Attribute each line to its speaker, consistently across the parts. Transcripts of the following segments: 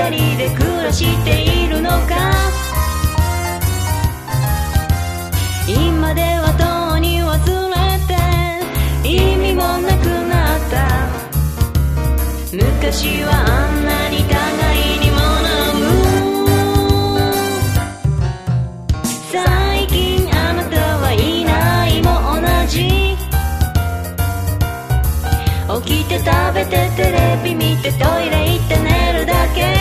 Speaker 1: 二人で暮らしているのか。今ではとうに忘れて意味もなくなった。昔はあんなに互いにも飲む。最近あなたはいないも同じ。起きて食べてテレビ見てトイレ行って寝るだけ。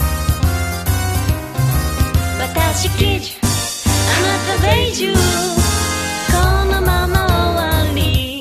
Speaker 1: 私記事あなたベージュ、このまま終わり。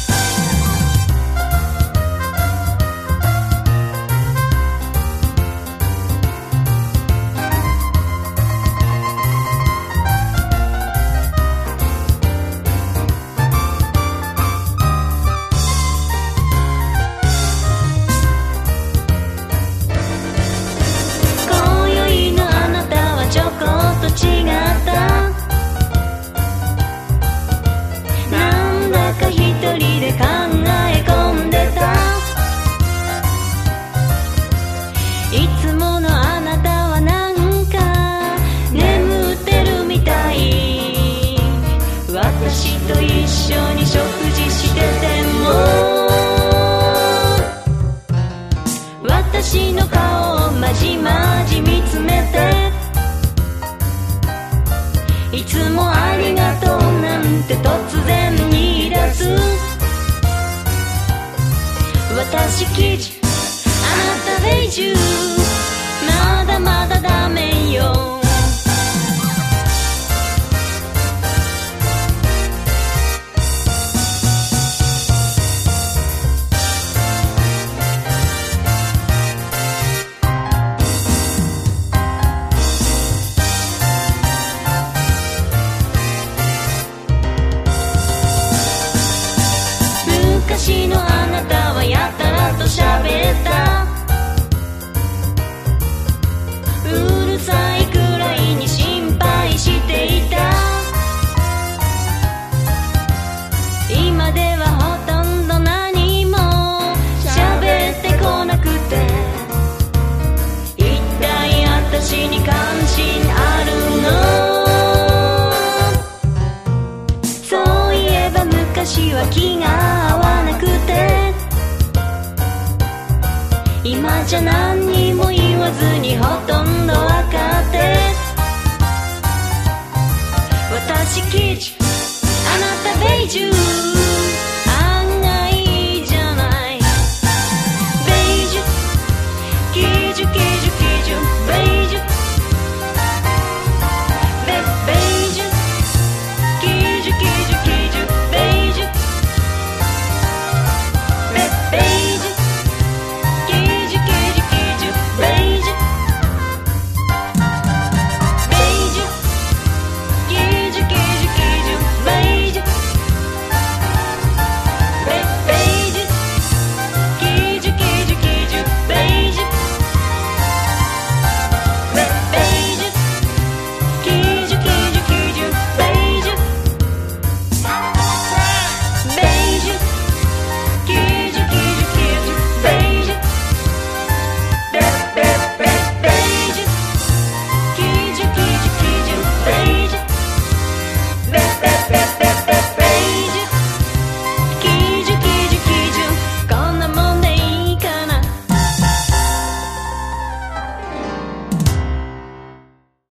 Speaker 1: 今宵のあなたはちょこっと違った。なんだか一人で考え込んでた。いつものあなたはなんか眠ってるみたい。私と一緒に食事してても私の顔をまじまじ見つめて、いつもありがとうなんて突然言い出す。私記事あなたベージュ、まだまだダメよ。昔のあなたはやたらと喋った。うるさいくらいに心配していた。今ではほとんど何も喋ってこなくて、一体私に関心あるの？そういえば昔は気が合わなくて、今じゃ何に